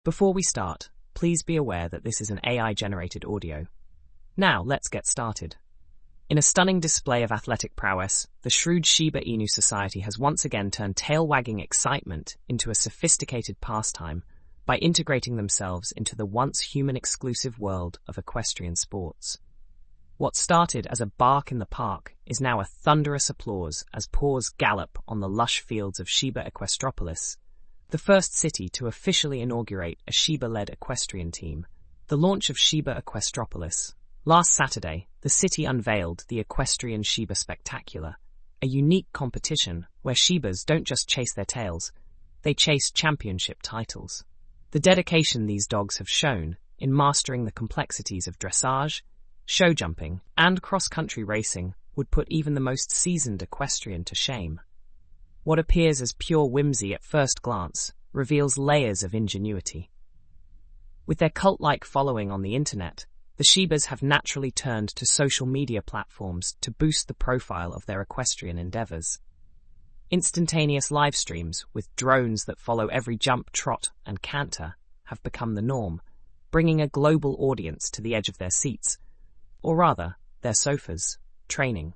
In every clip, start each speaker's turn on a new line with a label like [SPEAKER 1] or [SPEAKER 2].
[SPEAKER 1] Before we start, please be aware that this is an AI-generated audio. Now, let's get started. In a stunning display of athletic prowess, the shrewd Shiba Inu Society has once again turned tail-wagging excitement into a sophisticated pastime by integrating themselves into the once human-exclusive world of equestrian sports. What started as a bark in the park is now a thunderous applause as paws gallop on the lush fields of Shiba Equestropolis, the first city to officially inaugurate a Shiba-led equestrian team. The launch of Shiba Equestropolis. Last Saturday, the city unveiled the Equestrian Shiba Spectacular, a unique competition where Shibas don't just chase their tails, they chase championship titles. The dedication these dogs have shown in mastering the complexities of dressage, show jumping, and cross-country racing would put even the most seasoned equestrian to shame. What appears as pure whimsy at first glance reveals layers of ingenuity. With their cult-like following on the internet, the Shibas have naturally turned to social media platforms to boost the profile of their equestrian endeavors. Instantaneous live streams with drones that follow every jump, trot, and canter have become the norm, bringing a global audience to the edge of their seats, or rather, their sofas, training.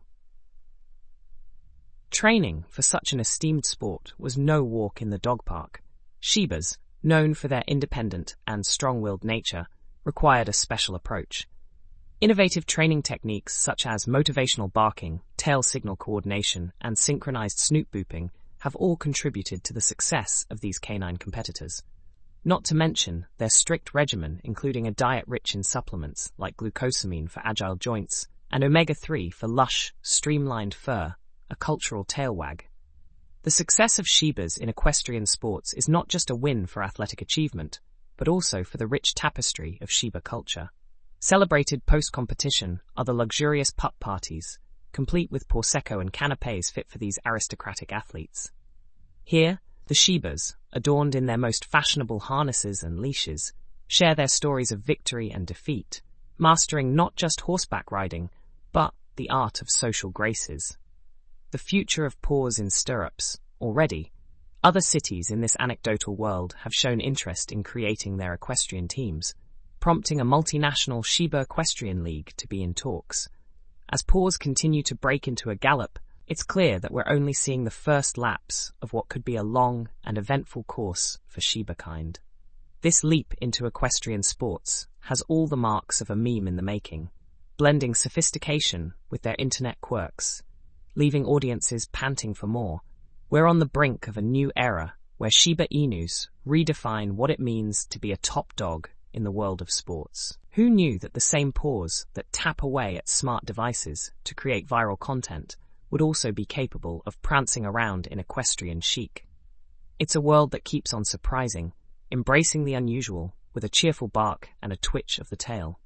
[SPEAKER 1] Training for such an esteemed sport was no walk in the dog park. Shibas, known for their independent and strong-willed nature, required a special approach. Innovative training techniques such as motivational barking, tail signal coordination, and synchronized snoot booping have all contributed to the success of these canine competitors. Not to mention their strict regimen, including a diet rich in supplements like glucosamine for agile joints and omega-3 for lush, streamlined fur, a cultural tail wag. The success of Shibas in equestrian sports is not just a win for athletic achievement, but also for the rich tapestry of Shiba culture. Celebrated post-competition are the luxurious pup parties, complete with Prosecco and canapés fit for these aristocratic athletes. Here, the Shibas, adorned in their most fashionable harnesses and leashes, share their stories of victory and defeat, mastering not just horseback riding, but the art of social graces. The future of paws in stirrups. Already, other cities in this anecdotal world have shown interest in creating their equestrian teams, prompting a multinational Shiba Equestrian League to be in talks. As paws continue to break into a gallop, it's clear that we're only seeing the first laps of what could be a long and eventful course for Shiba kind. This leap into equestrian sports has all the marks of a meme in the making, blending sophistication with their internet quirks, leaving audiences panting for more. We're on the brink of a new era where Shiba Inus redefine what it means to be a top dog in the world of sports. Who knew that the same paws that tap away at smart devices to create viral content would also be capable of prancing around in equestrian chic? It's a world that keeps on surprising, embracing the unusual with a cheerful bark and a twitch of the tail.